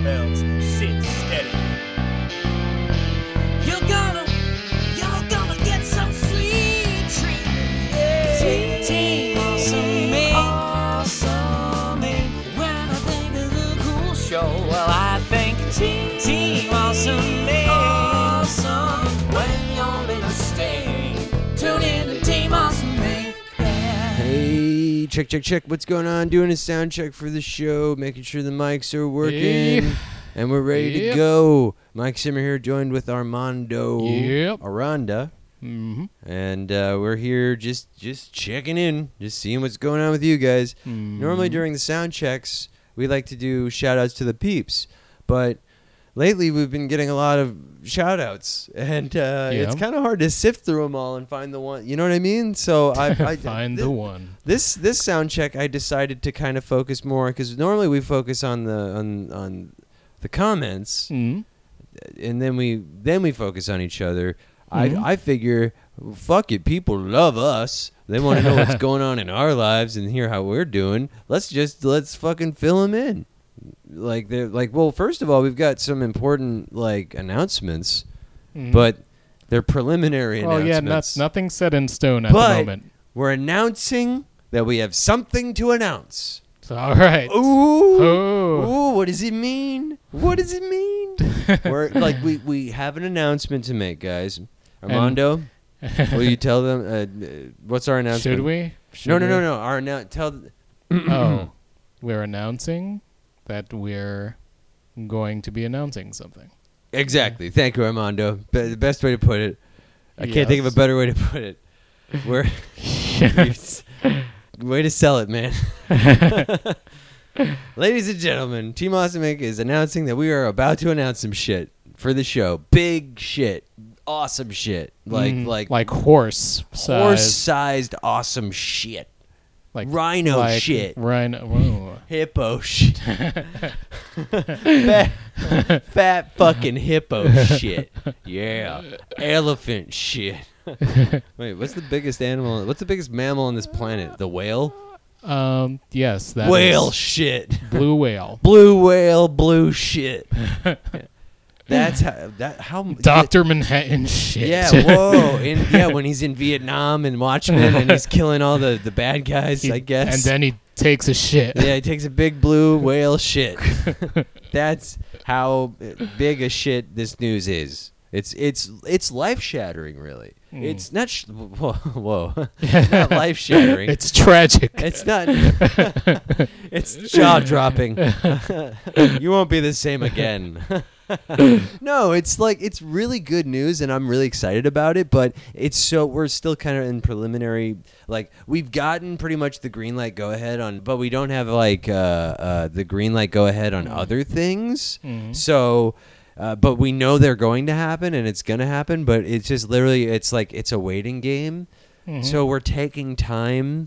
seatbelts, sit steady. You're gonna get some sweet treatment. Yeah. Team Awesome Inc. When I think of the cool show, well, I think Team Awesome Inc. Awesome. When you're listening, tune in to Team Awesome Inc. Yeah. Hey, check. What's going on? Doing a sound check for the show, making sure the mics are working, and we're ready to go. Mike Simmer here, joined with Armando Aranda. Mm-hmm. And we're here just checking in, just seeing what's going on with you guys. Normally during the sound checks, we like to do shout-outs to the peeps, but lately we've been getting a lot of shout-outs, and it's kind of hard to sift through them all and find the one, you know what I mean? So I find the one. This sound check, I decided to kind of focus more, because normally we focus on the comments, and then we focus on each other. I figure, fuck it, people love us. They want to know what's going on in our lives and hear how we're doing. Let's fucking fill them in. Well, first of all, we've got some important announcements, but they're preliminary announcements. Yeah, nothing set in stone at the moment. We're announcing that we have something to announce. So, all right. Ooh, what does it mean? We're we have an announcement to make, guys. Armando, will you tell them what's our announcement? Should we? No. Our tell. We're announcing that we're going to be announcing something. Exactly. Thank you, Armando. The best way to put it. I can't think of a better way to put it. We're way to sell it, man. Ladies and gentlemen, Team Awesome Inc. is announcing that we are about to announce some shit for the show. Big shit. Awesome shit. Like horse-sized awesome shit. Like rhino shit. Hippo shit. fat fucking hippo shit. Yeah. Elephant shit. Wait, what's the biggest animal? What's the biggest mammal on this planet? The whale? Yes. That whale shit. Blue whale. Blue whale, blue shit. That's how Dr. Manhattan shit. Yeah, whoa. When he's in Vietnam and Watchmen and he's killing all the bad guys, I guess. And then he takes a shit. Yeah, he takes a big blue whale shit. That's how big a shit this news is. It's life-shattering, really. It's not whoa. Not life-shattering. It's tragic. It's not. It's jaw-dropping. You won't be the same again. No, it's really good news, and I'm really excited about it, but we're still kind of in preliminary. We've gotten pretty much the green light go ahead on, but we don't have the green light go ahead on other things. So but we know they're going to happen, and it's going to happen, but it's just literally it's a waiting game. So we're taking time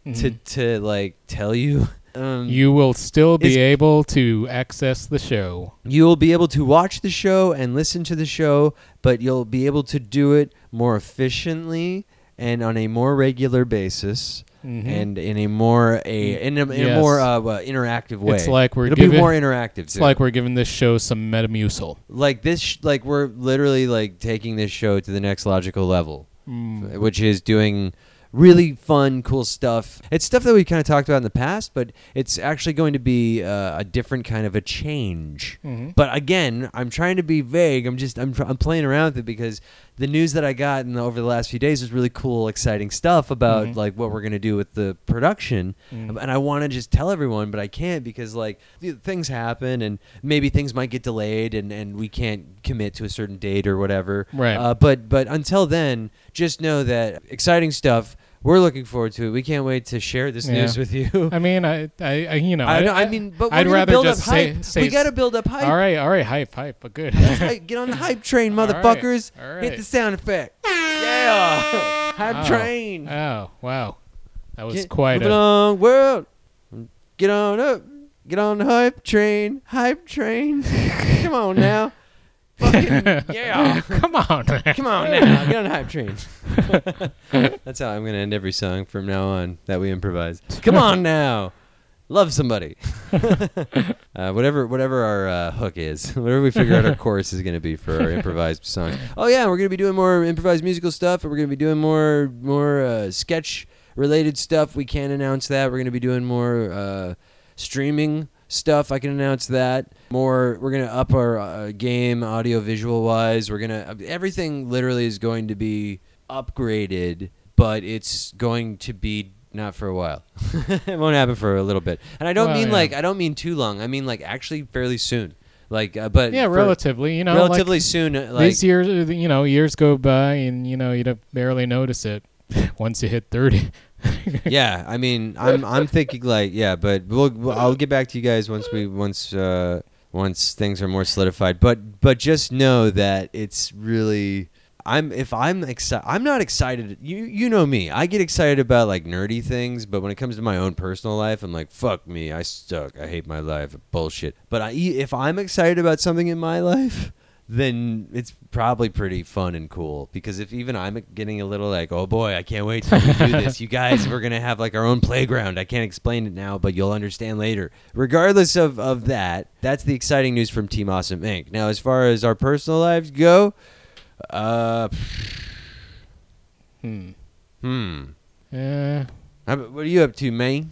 to tell you. You will still be able to access the show. You'll be able to watch the show and listen to the show, but you'll be able to do it more efficiently and on a more regular basis, and in a more interactive way. It's like it'll be more interactive. It's like we're giving this show some Metamucil. We're literally taking this show to the next logical level, which is doing really fun, cool stuff. It's stuff that we kind of talked about in the past, but it's actually going to be a different kind of a change. But again, I'm trying to be vague. I'm playing around with it because the news that I got over the last few days was really cool, exciting stuff about what we're going to do with the production. And I want to just tell everyone, but I can't because things happen and maybe things might get delayed and we can't commit to a certain date or whatever. Right. But until then, just know that exciting stuff. We're looking forward to it. We can't wait to share this news with you. I mean, but I'd rather build just up hype. say we got to build up hype. All right, hype, but good. Get on the hype train, motherfuckers. All right. Hit the sound effect. Yeah, hype train. Oh, wow, that was Move quite along, world. Get on up. Get on the hype train. Hype train. Come on now. Fucking, yeah. Come on now. Get on the hype train. That's how I'm going to end every song from now on that we improvise. Come on now. Love somebody. Whatever our hook is, whatever we figure out our chorus is going to be for our improvised songs. Oh yeah, we're going to be doing more improvised musical stuff, and we're going to be doing more sketch related stuff. We can't announce that. We're going to be doing more streaming stuff. I can announce that. We're going to up our game audio visual wise. Everything literally is going to be upgraded, but it's going to be not for a while. It won't happen for a little bit. And I don't I don't mean too long. I mean actually fairly soon. But yeah, relatively, relatively soon. These years, years go by and you don't barely notice it once you hit 30. Yeah, I mean, I'm thinking but I'll get back to you guys once things are more solidified. But just know that it's really. I'm not excited. You know me. I get excited about nerdy things, but when it comes to my own personal life, I'm like, fuck me, I suck. I hate my life. Bullshit. But if I'm excited about something in my life, then it's probably pretty fun and cool. Because if even I'm getting a little oh boy, I can't wait till we do this. You guys, we're gonna have our own playground. I can't explain it now, but you'll understand later. Regardless of that, that's the exciting news from Team Awesome Inc. Now, as far as our personal lives go. Yeah. What are you up to, man?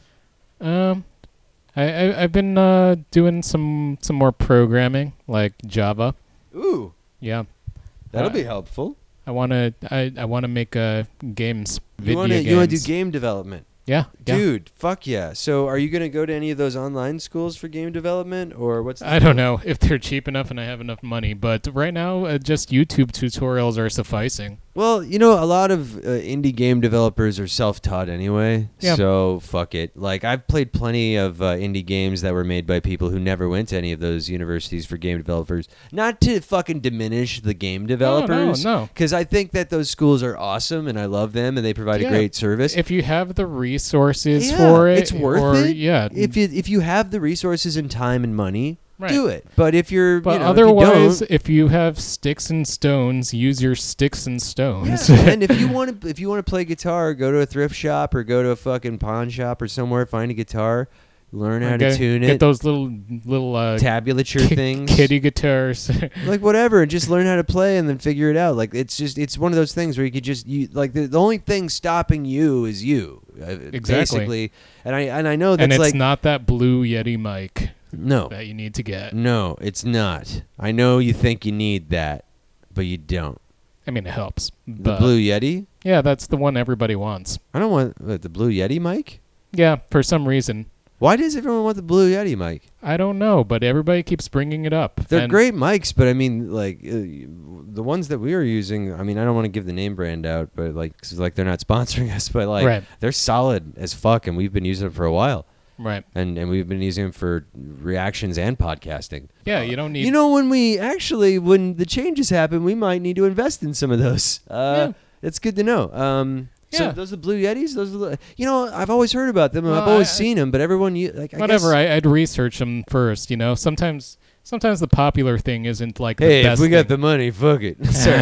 I've been doing some more programming, like Java. Ooh. Yeah. That'll be helpful. I wanna make games. You wanna do game development? Yeah. Dude, fuck yeah. So are you going to go to any of those online schools for game development or what's I don't know if they're cheap enough and I have enough money, but right now just YouTube tutorials are sufficing. Well, a lot of indie game developers are self-taught anyway, so fuck it. I've played plenty of indie games that were made by people who never went to any of those universities for game developers. Not to fucking diminish the game developers. No. Because I think that those schools are awesome and I love them and they provide a great service. If you have the resources for it. It's worth it. Yeah. If you have the resources and time and money, right. do it. But if you're, otherwise, if you have sticks and stones, use your sticks and stones. Yeah. And if you want to play guitar, go to a thrift shop or go to a fucking pawn shop or somewhere, find a guitar, learn how to tune it. Get those little tablature things, kiddie guitars, whatever, and just learn how to play and then figure it out. It's one of those things where you could just the only thing stopping you is you. Exactly. Basically. And I know that's and it's not that Blue Yeti mic. No. That you need to get. No, it's not. I know you think you need that, but you don't. I mean, it helps. The Blue Yeti? Yeah, that's the one everybody wants. I don't want the Blue Yeti mic? Yeah, for some reason. Why does everyone want the Blue Yeti mic? I don't know, but everybody keeps bringing it up. They're great mics, but I mean, the ones that we are using, I mean, I don't want to give the name brand out, but cause they're not sponsoring us, but right. They're solid as fuck, and we've been using them for a while. Right. And we've been using them for reactions and podcasting. Yeah, you don't need... when the changes happen, we might need to invest in some of those. It's good to know. So those are the Blue Yetis? Those are I've always heard about them. I've always seen them, but everyone... I'd research them first, Sometimes the popular thing isn't the best if we got thing. the money, fuck it.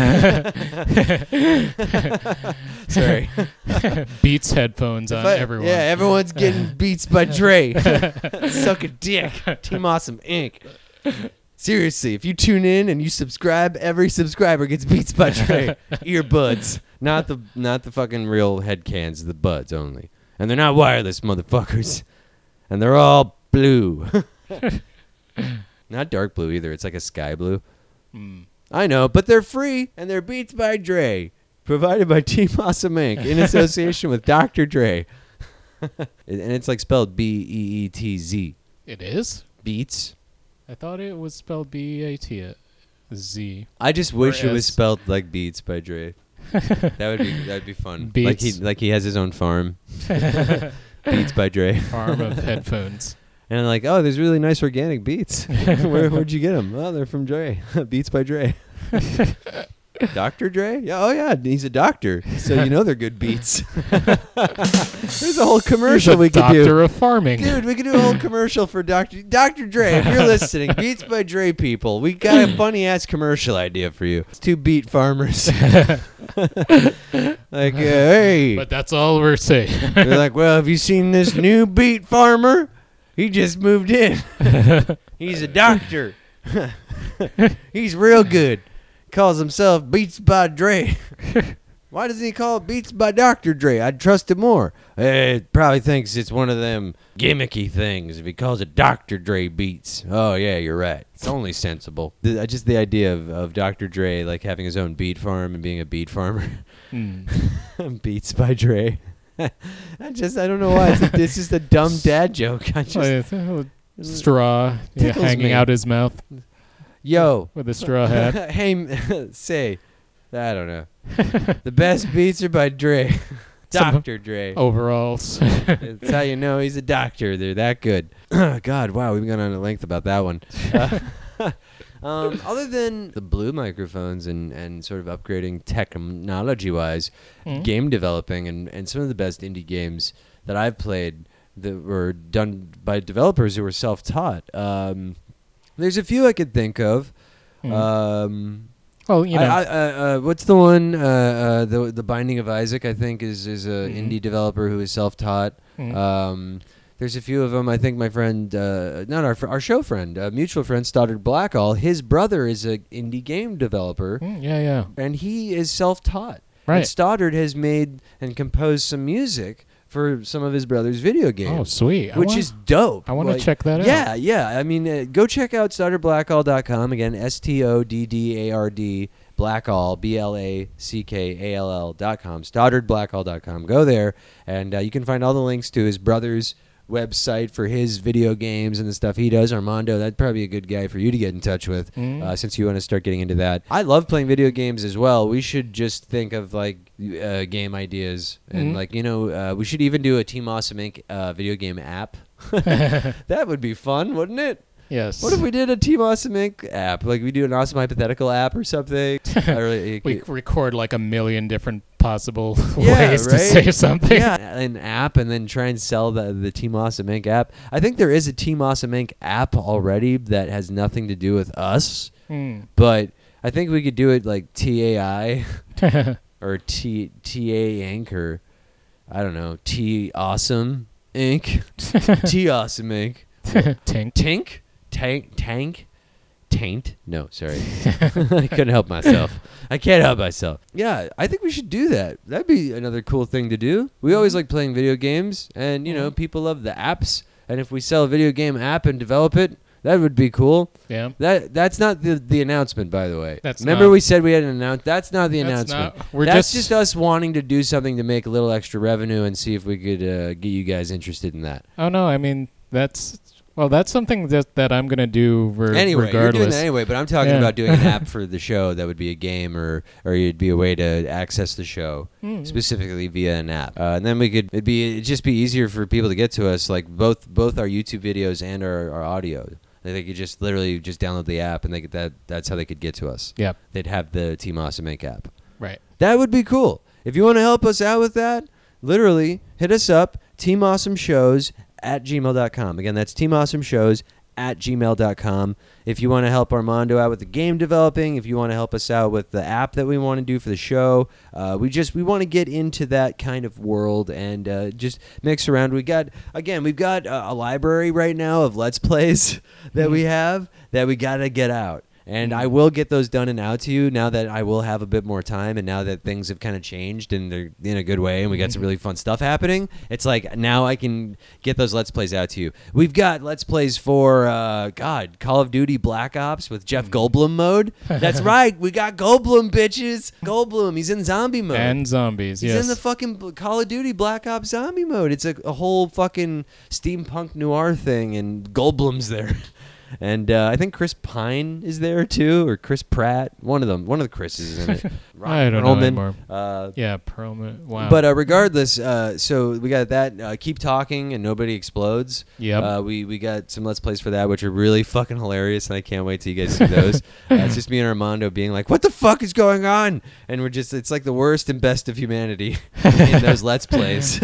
Sorry. Beats headphones on everyone. Yeah, everyone's getting Beats by Dre. Suck a dick. Team Awesome Inc. Seriously, if you tune in and you subscribe, every subscriber gets Beats by Dre. Earbuds. Not the fucking real head cans, the buds only. And they're not wireless, motherfuckers. And they're all blue. Not dark blue either. It's like a sky blue. I know, but they're free, and they're Beats by Dre. Provided by Team Awesome Inc. in association with Dr. Dre. And it's spelled B-E-E-T-Z. It is? Beats. I thought it was spelled B-E-A-T-Z. I just wish it was spelled like Beats by Dre. That'd be fun. Beats. Like he has his own farm. Beats by Dre. Farm of headphones. And there's really nice organic beats. Where'd you get them? Oh, they're from Dre. Beats by Dre. Dr. Dre? Yeah. Oh, yeah. He's a doctor. So they're good beats. There's a whole commercial we could do. Doctor of farming. Dude, we could do a whole commercial for Dr. Dre. If you're listening, Beats by Dre people, we got a funny-ass commercial idea for you. It's two beat farmers. Hey. But that's all we're saying. They're like, well, have you seen this new beet farmer? He just moved in. He's a doctor. He's real good. Calls himself Beats by Dre. Why doesn't he call it Beats by Dr. Dre? I'd trust him more. Probably thinks it's one of them gimmicky things if he calls it Dr. Dre Beats. Oh, yeah, you're right. It's only sensible. Just the idea of Dr. Dre like having his own beat farm and being a beat farmer. Beats by Dre. I don't know why. It's just a dumb dad joke. Straw hanging me. out his mouth Yo. with a straw hat. Hey, say, I don't know. The best beats are by Dre. Dr. Dre. Overalls. That's how you know he's a doctor. They're that good. God, wow, we've gone on at length about that one. Other than the blue microphones and sort of upgrading technology-wise, game developing and some of the best indie games that I've played that were done by developers who were self-taught. There's a few I could think of. Well, you know, what's the one? The Binding of Isaac, I think, is a indie developer who is self-taught. There's a few of them. I think my friend, not our show friend, mutual friend, Stoddard Blackall, his brother is an indie game developer. Yeah. And he is self-taught. Right. And Stoddard has made and composed some music for some of his brother's video games. Oh, sweet. Which is dope. I want to check that out. Yeah. I mean, go check out StoddardBlackall.com. Again, STODDARD, Blackall, BLACKALL.com. StoddardBlackall.com. Go there, and you can find all the links to his brother's website for his video games and the stuff he does. Armando, that'd probably be a good guy for you to get in touch with since you want to start getting into that. I love playing video games as well. We should just think of like game ideas and we should even do a Team Awesome Inc. Video game app. That would be fun, wouldn't it? Yes. What if we did a Team Awesome Inc. app? Like we do an Awesome Hypothetical app or something? We record like a million different possible Yeah, ways right? to say something. Yeah, an app and then try and sell the Team Awesome Inc. app. I think there is a Team Awesome Inc. app already that has nothing to do with us, but I think we could do it like TAI or TA Inc. or I don't know, T Awesome Inc. T Awesome Inc. Tink. Taint? No, sorry. I couldn't help myself. I can't help myself. Yeah, I think we should do that. That'd be another cool thing to do. We always like playing video games, and, people love the apps. And if we sell a video game app and develop it, that would be cool. Yeah. That's not the announcement, by the way. Remember we said we had an announcement? That's not the announcement. That's just us wanting to do something to make a little extra revenue and see if we could get you guys interested in that. Oh, no, I mean, that's something that I'm going to do anyway, regardless. You're doing that anyway, but I'm talking about doing an app for the show that would be a game or it'd be a way to access the show specifically via an app. And then it'd just be easier for people to get to us, like both our YouTube videos and our audio. They could just literally just download the app and that's how they could get to us. Yep. They'd have the Team Awesome Inc. app. Right. That would be cool. If you want to help us out with that, literally hit us up, teamawesomeshows@gmail.com. Again, that's teamawesomeshows@gmail.com. If you want to help Armando out with the game developing, if you want to help us out with the app that we want to do for the show, we want to get into that kind of world and just mix around. We've got a library right now of Let's Plays that we have that we got to get out. And I will get those done and out to you now that I will have a bit more time and now that things have kind of changed and they're in a good way and we got some really fun stuff happening. It's like now I can get those Let's Plays out to you. We've got Let's Plays for, Call of Duty Black Ops with Jeff Goldblum mode. That's right. We got Goldblum, bitches. Goldblum. He's in zombie mode. And zombies, He's in the fucking Call of Duty Black Ops zombie mode. It's a whole fucking steampunk noir thing and Goldblum's there. And I think Chris Pine is there too, or Chris Pratt. One of the Chris's is in it. I don't know anymore. Yeah, Perlman. Wow. But regardless, so we got that. Keep Talking and Nobody Explodes. Yep. We got some Let's Plays for that, which are really fucking hilarious, and I can't wait till you guys see those. It's just me and Armando being like, "What the fuck is going on?" And it's like the worst and best of humanity in those Let's Plays.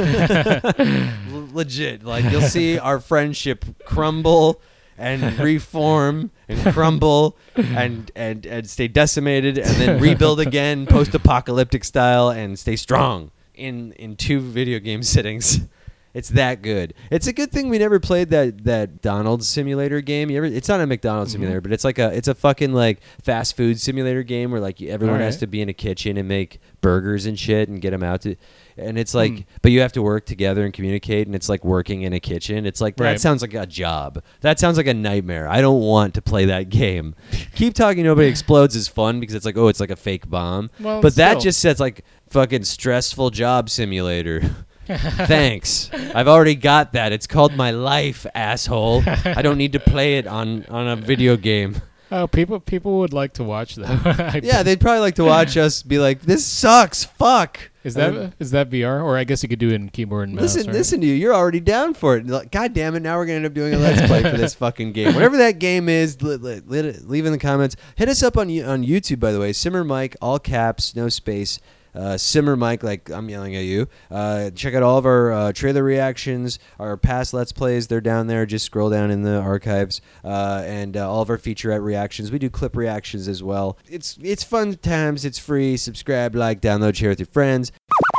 Legit, like you'll see our friendship crumble and reform and crumble and stay decimated and then rebuild again post-apocalyptic style and stay strong in 2 video game sittings. It's that good. It's a good thing we never played that Donald's simulator game. It's not a McDonald's simulator, but it's a fucking like fast food simulator game where like everyone has to be in a kitchen and make burgers and shit and get them out to. And it's like, but you have to work together and communicate, and it's like working in a kitchen. It's like, that sounds like a job. That sounds like a nightmare. I don't want to play that game. Keep Talking Nobody Explodes is fun because it's like, oh, it's like a fake bomb. Well, but that still. just says like fucking stressful job simulator. Thanks. I've already got that. It's called my life, asshole. I don't need to play it on a video game. Oh, people would like to watch that. Yeah, they'd probably like to watch us be like, this sucks. Fuck. Is that VR? Or I guess you could do it in keyboard and mouse. Listen to you. You're already down for it. Like, God damn it. Now we're going to end up doing a Let's Play for this fucking game. Whatever that game is, leave in the comments. Hit us up on YouTube, by the way. Simmer Mike, all caps, no space. Simmer Mike, like I'm yelling at you. Check out all of our trailer reactions, our past Let's Plays. They're down there. Just scroll down in the archives. And all of our featurette reactions. We do clip reactions as well. It's fun times. It's free. Subscribe, like, download, share with your friends.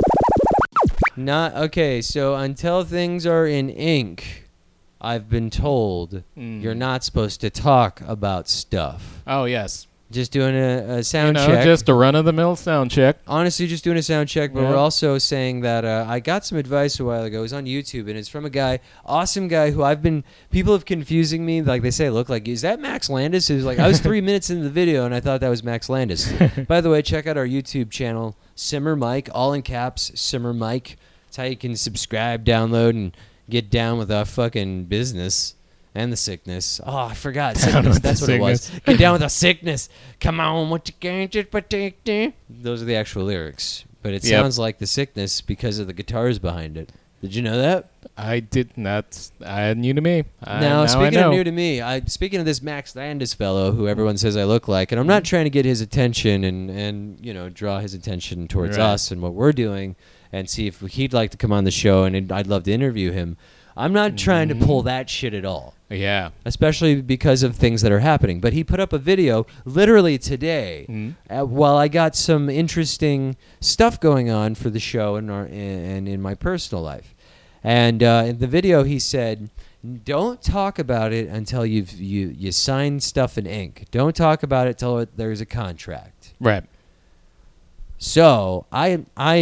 Okay, so until things are in ink, I've been told you're not supposed to talk about stuff. Oh, yes. Just doing a sound check. Just a run-of-the-mill sound check. Honestly, just doing a sound check, but we're also saying that I got some advice a while ago. It was on YouTube, and it's from a guy, awesome guy, who people have confusing me. Like, they say, I look like, is that Max Landis? It was like, I was 3 minutes into the video, and I thought that was Max Landis. By the way, check out our YouTube channel, Simmer Mike, all in caps, Simmer Mike. That's how you can subscribe, download, and get down with our fucking business. And the sickness. Oh, I forgot. Sickness. That's what it was. Get down with the sickness. Come on, what you can't just protect. Those are the actual lyrics. But it sounds like the sickness because of the guitars behind it. Did you know that? I did not. New to me. Now speaking of new to me, speaking of this Max Landis fellow who everyone says I look like, and I'm not trying to get his attention and draw his attention towards us and what we're doing and see if he'd like to come on the show, and I'd love to interview him. I'm not trying to pull that shit at all. Yeah. Especially because of things that are happening. But he put up a video literally today while I got some interesting stuff going on for the show and in my personal life. And in the video he said, don't talk about it until you sign stuff in ink. Don't talk about it till there's a contract. Right. So I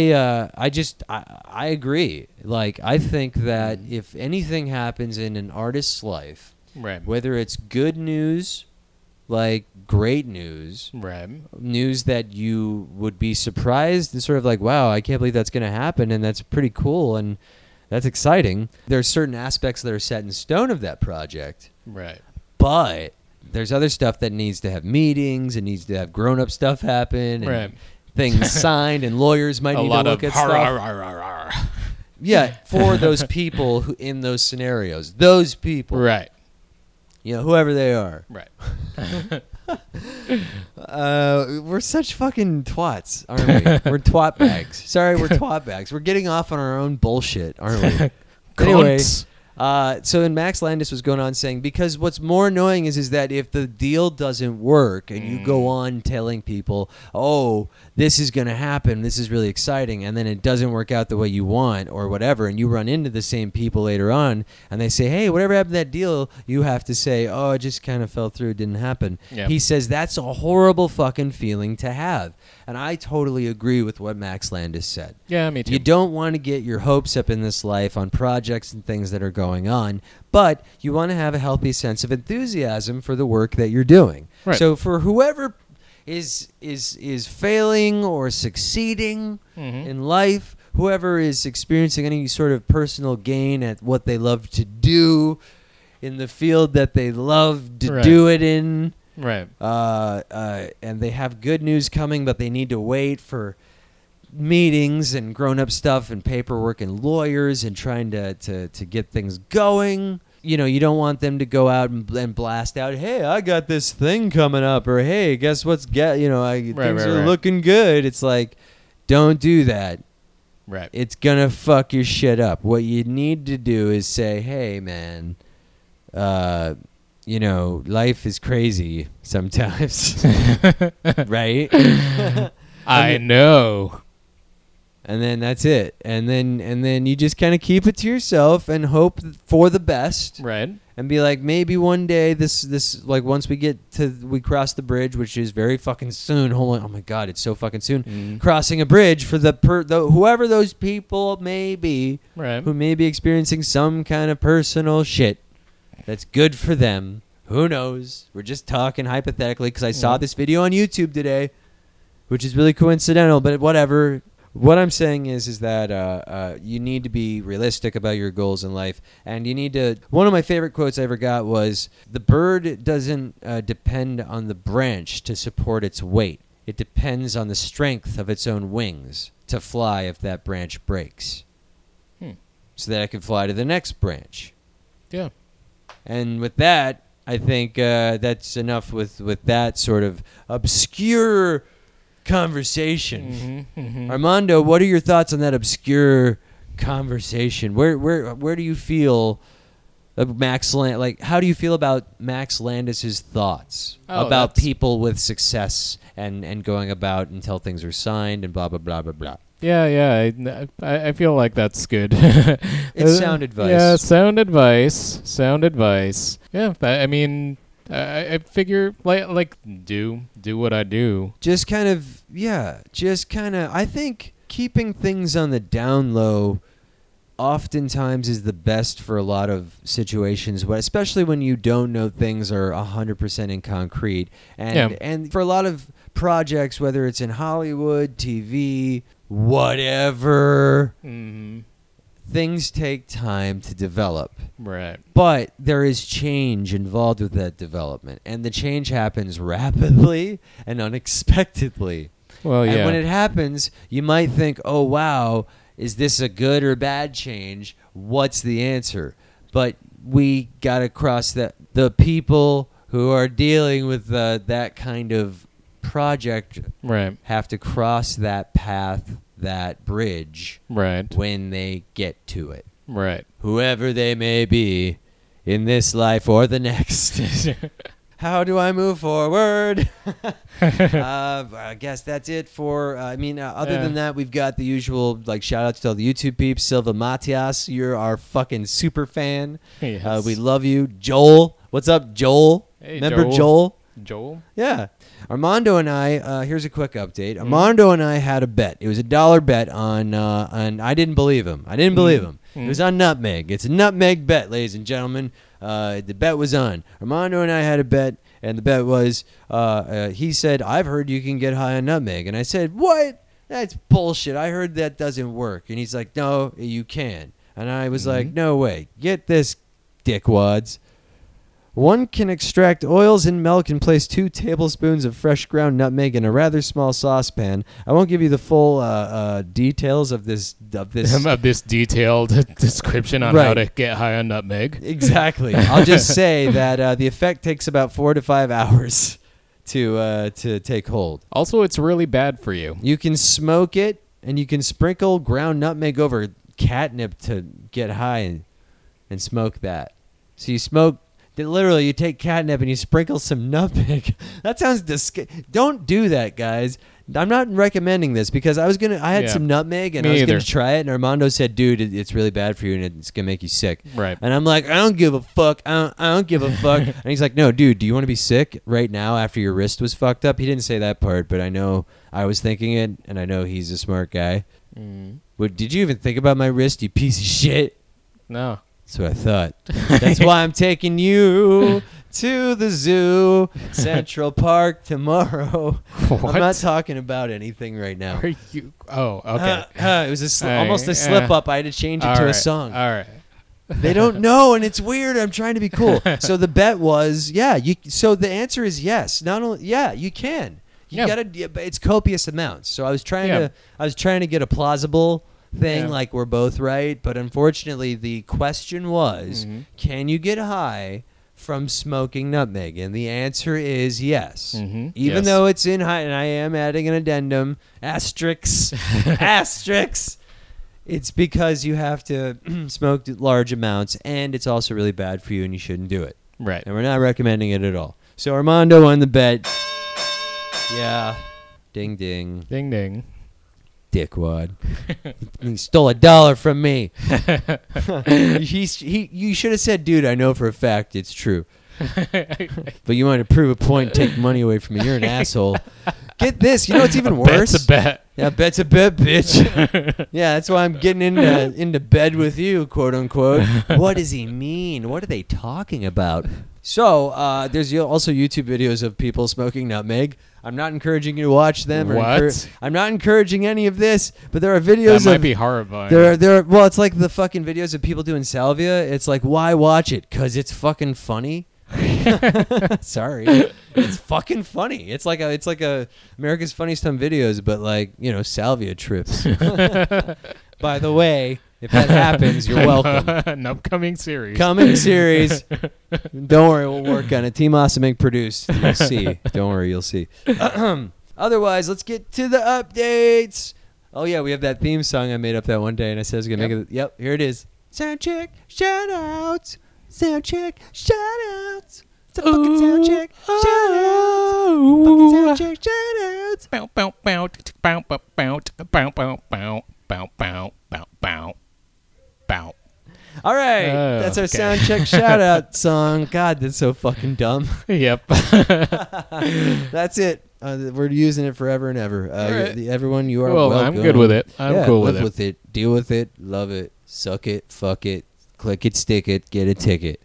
agree. Like, I think that if anything happens in an artist's life, whether it's good news, like great news, news that you would be surprised and sort of like, wow, I can't believe that's going to happen, and that's pretty cool and that's exciting. There's certain aspects that are set in stone of that project. Right. But there's other stuff that needs to have meetings and needs to have grown-up stuff happen. And things signed, and lawyers might need to look at stuff. Yeah, for those people who in those scenarios. Those people. Right. Whoever they are. Right. We're such fucking twats, aren't we? We're twat bags. Sorry, we're twat bags. We're getting off on our own bullshit, aren't we? Anyway, so then Max Landis was going on saying, because what's more annoying is that if the deal doesn't work and you go on telling people, oh, this is going to happen, this is really exciting, and then it doesn't work out the way you want or whatever, and you run into the same people later on and they say, hey, whatever happened to that deal, you have to say, oh, it just kind of fell through, it didn't happen. Yep. He says that's a horrible fucking feeling to have. And I totally agree with what Max Landis said. Yeah, me too. You don't want to get your hopes up in this life on projects and things that are going on, but you want to have a healthy sense of enthusiasm for the work that you're doing. Right. So for whoever is failing or succeeding in life, whoever is experiencing any sort of personal gain at what they love to do in the field that they love to do it in, right. And they have good news coming, but they need to wait for meetings and grown-up stuff and paperwork and lawyers and trying to get things going. You don't want them to go out and blast out, hey, I got this thing coming up, or hey, guess what's things are looking good. It's like, don't do that. Right. It's gonna fuck your shit up. What you need to do is say, hey, man, life is crazy sometimes. Right? I know. And then that's it. And then you just kind of keep it to yourself and hope for the best. Right. And be like, maybe one day this like once we cross the bridge, which is very fucking soon. Hold on, oh my god, it's so fucking soon. Crossing a bridge for the whoever those people may be, Right. who may be experiencing some kind of personal shit that's good for them. Who knows? We're just talking hypothetically because I saw this video on YouTube today, which is really coincidental, but whatever. What I'm saying is that you need to be realistic about your goals in life, and you need to. One of my favorite quotes I ever got was, "The bird doesn't depend on the branch to support its weight. It depends on the strength of its own wings to fly if that branch breaks, so that it can fly to the next branch." Yeah. And with that, I think that's enough with that sort of obscure conversation. Armando, what are your thoughts on that obscure conversation? Where do you feel Max Land, how do you feel about Max Landis's thoughts about people with success and going about until things are signed and blah blah blah blah blah? Yeah. I feel like that's good. It's sound advice. Yeah, sound advice. Yeah, I mean, I figure do what I do. Just kind of, I think keeping things on the down low oftentimes is the best for a lot of situations, especially when you don't know things are 100% in concrete. And for a lot of projects, whether it's in Hollywood, TV, whatever, things take time to develop. Right. But there is change involved with that development, and the change happens rapidly and unexpectedly. Well, yeah. And when it happens, you might think, oh, wow, is this a good or bad change? What's the answer? But we got to cross that. The people who are dealing with that kind of project have to cross that path, that bridge, when they get to it. Right. Whoever they may be in this life or the next. How do I move forward? I guess that's it for, other than that, we've got the usual, shout out to all the YouTube peeps. Silva Matias, you're our fucking super fan. Yes. We love you. Joel, what's up, Joel? Hey, Remember Joel? Joel? Yeah. Armando and I, here's a quick update. Armando and I had a bet. It was $1 bet on I didn't believe him. It was on nutmeg. It's a nutmeg bet, ladies and gentlemen. The bet was on. Armando and I had a bet, and the bet was, he said, I've heard you can get high on nutmeg. And I said, what? That's bullshit. I heard that doesn't work. And he's like, no, you can. And I was like, no way. Get this, dickwads. One can extract oils and milk and place 2 tablespoons of fresh ground nutmeg in a rather small saucepan. I won't give you the full details of this of this detailed description on how to get high on nutmeg. Exactly. I'll just say that the effect takes about 4 to 5 hours to take hold. Also, it's really bad for you. You can smoke it, and you can sprinkle ground nutmeg over catnip to get high and smoke that. So you smoke. Literally, you take catnip and you sprinkle some nutmeg. That sounds disgusting. Don't do that, guys. I'm not recommending this because I had some nutmeg and I was going to try it, and Armando said, dude, it's really bad for you and it's going to make you sick. Right. And I'm like, I don't give a fuck. I don't give a fuck. And he's like, no, dude, do you want to be sick right now after your wrist was fucked up? He didn't say that part, but I know I was thinking it, and I know he's a smart guy. Did you even think about my wrist, you piece of shit? No. That's what I thought. That's why I'm taking you to the zoo, Central Park tomorrow. What? I'm not talking about anything right now. Are you? Oh, okay. It was almost a slip up. I had to change it to a song. All right. They don't know, and it's weird. I'm trying to be cool. So the bet was, so the answer is yes. Not only, you can. You gotta. It's copious amounts. So I was trying to get a plausible thing, like we're both right, but unfortunately the question was, can you get high from smoking nutmeg? And the answer is yes. Even though it's in high, and I am adding an addendum, asterisk, it's because you have to smoke large amounts, and it's also really bad for you, and you shouldn't do it. Right. And we're not recommending it at all. So Armando won the bet. Yeah. Ding ding. Ding ding. dickwad. He stole $1 from me. You should have said, dude, I know for a fact it's true. But you want to prove a point and take money away from me. You're an asshole. Get this. You know what's even worse? Bet's a bet. Yeah, bet's a bet, bitch. Yeah, that's why I'm getting into bed with you, quote unquote. What does he mean? What are they talking about? So there's also YouTube videos of people smoking nutmeg. I'm not encouraging you to watch them. What? I'm not encouraging any of this, but there are videos That might be horrifying. well, it's like the fucking videos of people doing salvia. It's like, why watch it? Because it's fucking funny. Sorry, it's fucking funny. It's like a America's Funniest Home Videos, but like, you know, salvia trips. By the way, if that happens, you're welcome. An upcoming series. Coming series. Don't worry, we'll work on it. Team Awesome produced. You'll see. Don't worry, you'll see. Otherwise, let's get to the updates. Oh yeah, we have that theme song I made up that one day, and I said I was gonna make it. Yep, here it is. Sound check, shout outs. Sound check, shout outs. It's a fucking sound check, shout outs. Fucking sound check, shout outs. Bow, bow, bow, bow, bow, bow, bow, bow, bow, bow, bow, bow, bow, bow. All right, that's our sound check shout out song. God, that's so fucking dumb. Yep. That's it. We're using it forever and ever. Right. Everyone, you are Well, welcome. I'm good with it. I'm cool live with it. with it. Deal with it. Love it. Suck it. Fuck it. Click it. Stick it. Get a ticket.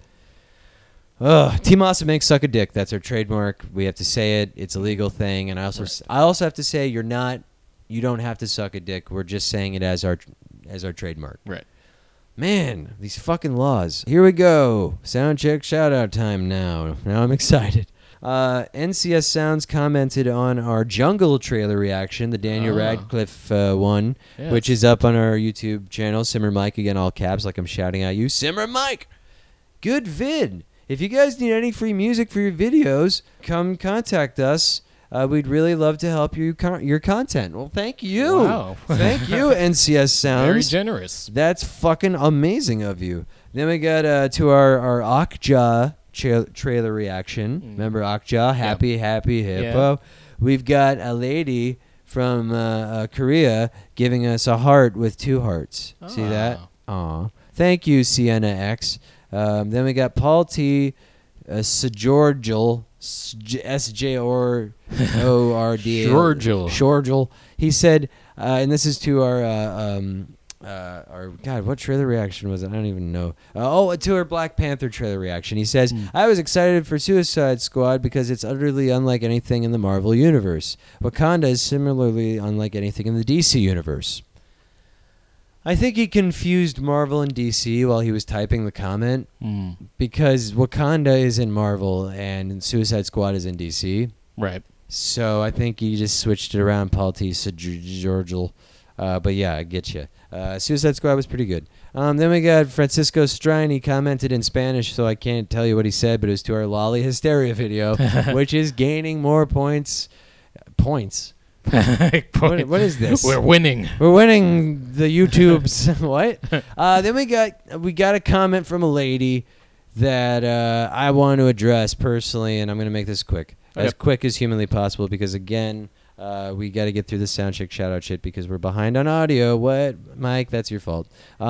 Team Awesome Inc. Suck a dick. That's our trademark. We have to say it. It's a legal thing. And I also have to say you don't have to suck a dick. We're just saying it as our trademark. Right. Man, these fucking laws. Here we go. Sound check shout out time now. Now I'm excited. NCS Sounds commented on our Jungle trailer reaction, the Daniel Radcliffe one, Yes. which is up on our YouTube channel, Simmer Mike, again, all caps, like I'm shouting at you. Simmer Mike! Good vid. If you guys need any free music for your videos, come contact us. We'd really love to help you your content. Well, thank you. Wow. Thank you, NCS Sounds. Very generous. That's fucking amazing of you. Then we got to our Okja trailer reaction. Remember Okja? Happy Hippo. Yeah. We've got a lady from Korea giving us a heart with 2 hearts. See that? Aw. Thank you, Sienna X. Then we got Paul T. Sjorgel. SJORD. Shorgel. He said, and this is to our God, what trailer reaction was it? I don't even know. To our Black Panther trailer reaction. He says, I was excited for Suicide Squad because it's utterly unlike anything in the Marvel universe. Wakanda is similarly unlike anything in the DC universe. I think he confused Marvel and DC while he was typing the comment because Wakanda is in Marvel and Suicide Squad is in DC. Right. So I think he just switched it around, Paul T. Georgial. But yeah, I get you. Suicide Squad was pretty good. Then we got Francisco Strine. He commented in Spanish, so I can't tell you what he said, but it was to our Lolly Hysteria video, which is gaining more points. Points? What is this? We're winning. We're winning the YouTubes. What? Then we got a comment from a lady that I want to address personally, and I'm going to make this quick. As quick as humanly possible, because again, we got to get through the sound check shout out shit because we're behind on audio. What, Mike? That's your fault.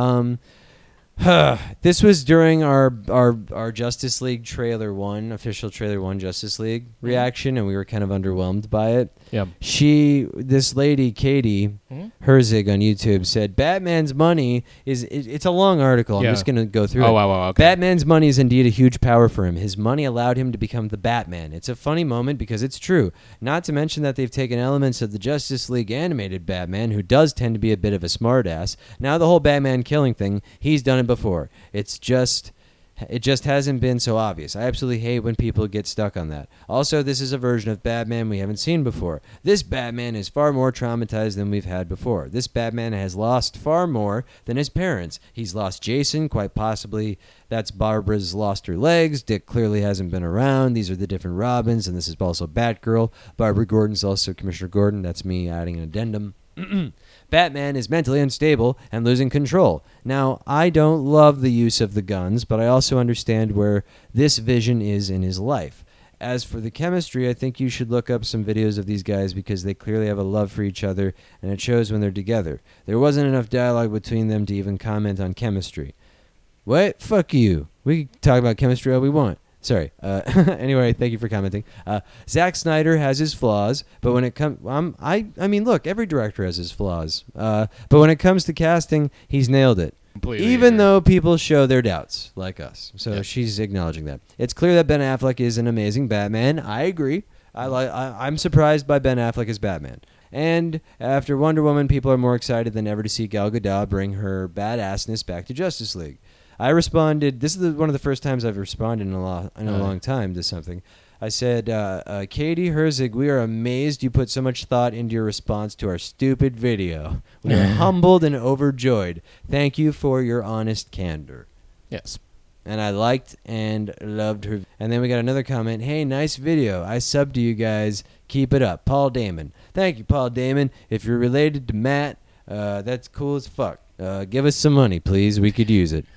This was during our Justice League trailer 1, official trailer 1 Justice League reaction, and we were kind of underwhelmed by it. Yeah. This lady, Katie Herzig on YouTube, said Batman's money it's a long article. I'm just going to go through it. Wow. Okay. Batman's money is indeed a huge power for him. His money allowed him to become the Batman. It's a funny moment because it's true. Not to mention that they've taken elements of the Justice League animated Batman, who does tend to be a bit of a smartass. Now the whole Batman killing thing, he's done it before. It just hasn't been so obvious. I absolutely hate when people get stuck on that. Also, this is a version of Batman we haven't seen before. This Batman is far more traumatized than we've had before. This Batman has lost far more than his parents. He's lost Jason, quite possibly. That's Barbara's lost her legs. Dick clearly hasn't been around. These are the different Robins, and this is also Batgirl. Barbara Gordon's also Commissioner Gordon. That's me adding an addendum. Batman is mentally unstable and losing control. Now, I don't love the use of the guns, but I also understand where this vision is in his life. as for the chemistry, I think you should look up some videos of these guys because they clearly have a love for each other, and it shows when they're together. There wasn't enough dialogue between them to even comment on chemistry. What? Fuck you. We can talk about chemistry all we want. Sorry. Anyway, thank you for commenting. Zack Snyder has his flaws, but when it comes, I mean, look, every director has his flaws. But when it comes to casting, he's nailed it. Completely Even agree. though people show their doubts, like us. So Yeah. she's acknowledging that. It's clear that Ben Affleck is an amazing Batman. I agree. I'm surprised by Ben Affleck as Batman. And after Wonder Woman, people are more excited than ever to see Gal Gadot bring her badassness back to Justice League. I responded. This is one of the first times I've responded in a long time to something. I said, Katie Herzig, we are amazed you put so much thought into your response to our stupid video. We are humbled and overjoyed. Thank you for your honest candor. Yes. And I liked and loved her. And then we got another comment. Hey, nice video. I subbed to you guys. Keep it up. Paul Damon. Thank you, Paul Damon. If you're related to Matt, that's cool as fuck. Give us some money, please. We could use it.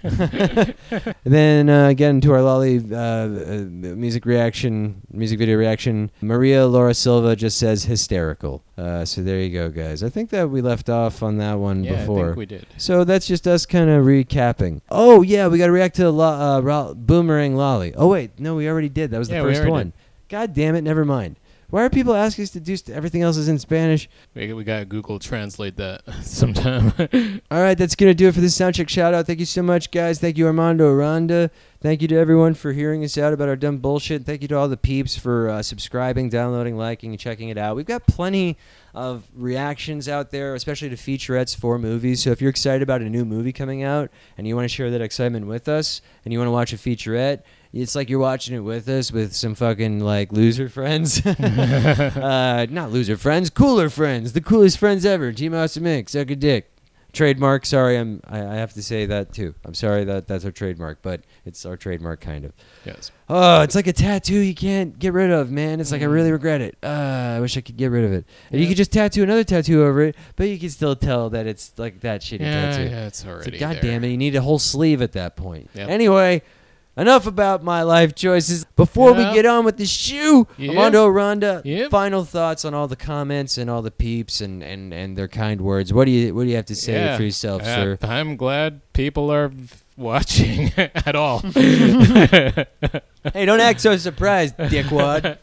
Then again to our Lolly music video reaction. Maria Laura Silva just says hysterical. So there you go, guys. I think that we left off on that one Yeah, before. I think we did. So that's just us kind of recapping. Oh yeah, we got to react to Boomerang Lolly. Oh wait, no, we already did. That was the Yeah, we first already one. did. God damn it, never mind. Why are people asking us to do everything else is in Spanish? We gotta Google Translate that sometime. All right, that's going to do it for this soundcheck shout-out. Thank you so much, guys. Thank you, Armando Aranda. Thank you to everyone for hearing us out about our dumb bullshit. Thank you to all the peeps for subscribing, downloading, liking, and checking it out. We've got plenty of reactions out there, especially to featurettes for movies. So if you're excited about a new movie coming out and you want to share that excitement with us and you want to watch a featurette, it's like you're watching it with us with some fucking like loser friends. Not loser friends, cooler friends. The coolest friends ever. T-Mouse and Mick, suck a dick. Trademark. Sorry, I have to say that too. I'm sorry that's our trademark, but it's our trademark kind of. Yes. Oh, it's like a tattoo you can't get rid of, man. It's like I really regret it. I wish I could get rid of it. And you Yeah. could just tattoo another tattoo over it, but you can still tell that it's like that shitty Yeah, tattoo. yeah, it's already It's like, God there. damn it, you need a whole sleeve at that point. Yep. Anyway, enough about my life choices. Before we Yeah. get on with the shoe, Yep. Armando Aranda, Yep. final thoughts on all the comments and all the peeps and their kind words. What do you have to say Yeah. for yourself, sir? I'm glad people are watching at all. Hey, don't act so surprised, dickwad.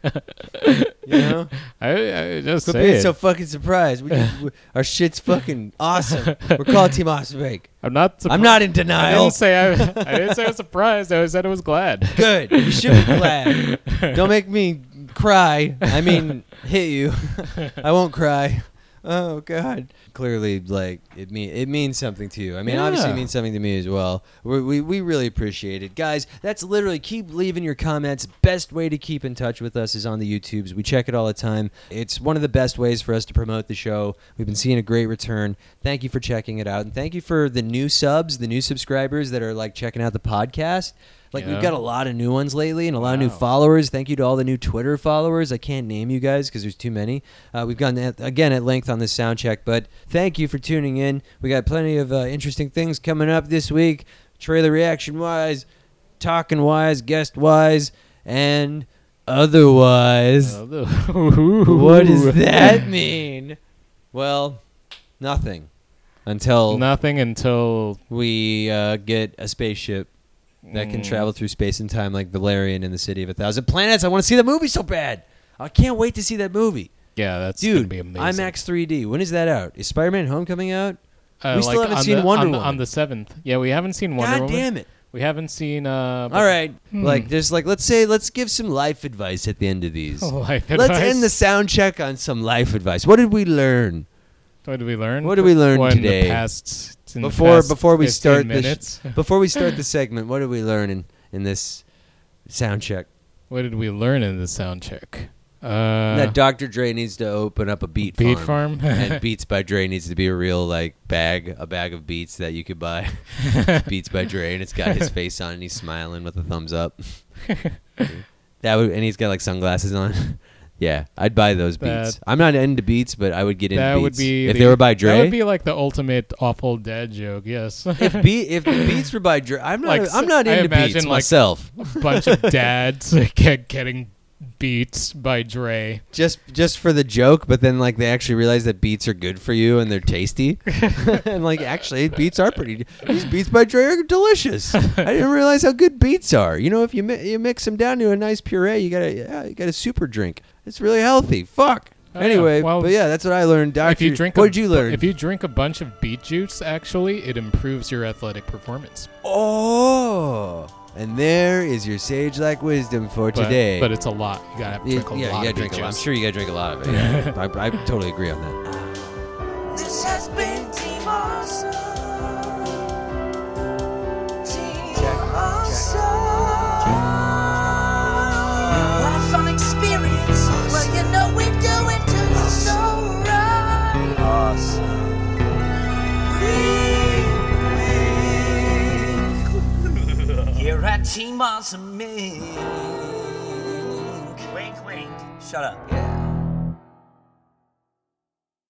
You know? I just Quit say being it. so fucking surprised. Our shit's fucking awesome. We're called Team Osbeck. I'm not. I'm not in I denial. didn't say I didn't say I was surprised. I said I was glad. Good. You should be glad. Don't make me cry. I mean, hit you. I won't cry. Oh God. Clearly, like it means something to you. I mean, obviously, it Yeah. means something to me as well. We really appreciate it, guys. That's literally keep leaving your comments. Best way to keep in touch with us is on the YouTubes. We check it all the time. It's one of the best ways for us to promote the show. We've been seeing a great return. Thank you for checking it out, and thank you for the new subs, the new subscribers that are like checking out the podcast. Like, Yeah. we've got a lot of new ones lately and a lot of new Wow. followers. Thank you to all the new Twitter followers. I can't name you guys because there's too many. We've gone, again, at length on this sound check, but thank you for tuning in. We got plenty of interesting things coming up this week, trailer reaction-wise, talking-wise, guest-wise, and otherwise. What does that mean? Well, nothing. Until Nothing until we get a spaceship that can travel through space and time like Valerian in the City of a Thousand Planets. I want to see that movie so bad. I can't wait to see that movie. yeah, that's gonna Dude, be amazing. IMAX 3D. When is that out? Is Spider-Man Homecoming out? we Like still haven't on seen the, Wonder on the, Woman. on the 7th. Yeah, we haven't seen Wonder God Woman. damn it. We haven't seen. All right. Like, there's like, let's give some life advice at the end of these. Life Let's advice. end the sound check on some life advice. What did we learn? What did we learn? What did we learn in today? The past, in the Before past we 15 start minutes? before we start the segment, what did we learn in this sound check? What did we learn in the sound check? That Dr. Dre needs to open up a beat farm. and Beats by Dre needs to be a real like bag of beats that you could buy. Beats by Dre, and it's got his face on, and he's smiling with a thumbs up. And he's got like sunglasses on. Yeah, I'd buy those beats. I'm not into beats, but I would get into That beats. would be if they were by Dre. That would be like the ultimate awful dad joke. Yes. if the beats were by Dre, I'm not I into imagine, beats like, myself. A bunch of dads getting beats by Dre. Just for the joke, but then like they actually realize that beats are good for you and they're tasty. And like actually beats are these beats by Dre are delicious. I didn't realize how good beats are. You know, if you mix them down to a nice puree, you got a super drink. It's really healthy. Fuck. Anyway, well, but yeah, that's what I learned. Doctor, If you drink what did you learn? If you drink a bunch of beet juice, actually, it improves your athletic performance. Oh, and there is your sage-like wisdom for today. But it's a lot. You gotta drink a lot. You gotta of drink beet a lot. I'm juice. sure you gotta drink a lot of it. Yeah. I totally agree on that. This has been Team Awesome. Team Awesome. What a fun experience. Well, you know we're doing to you so right. Awesome. Here at Team Awesome Mink. Wink, wink. Shut up. Yeah.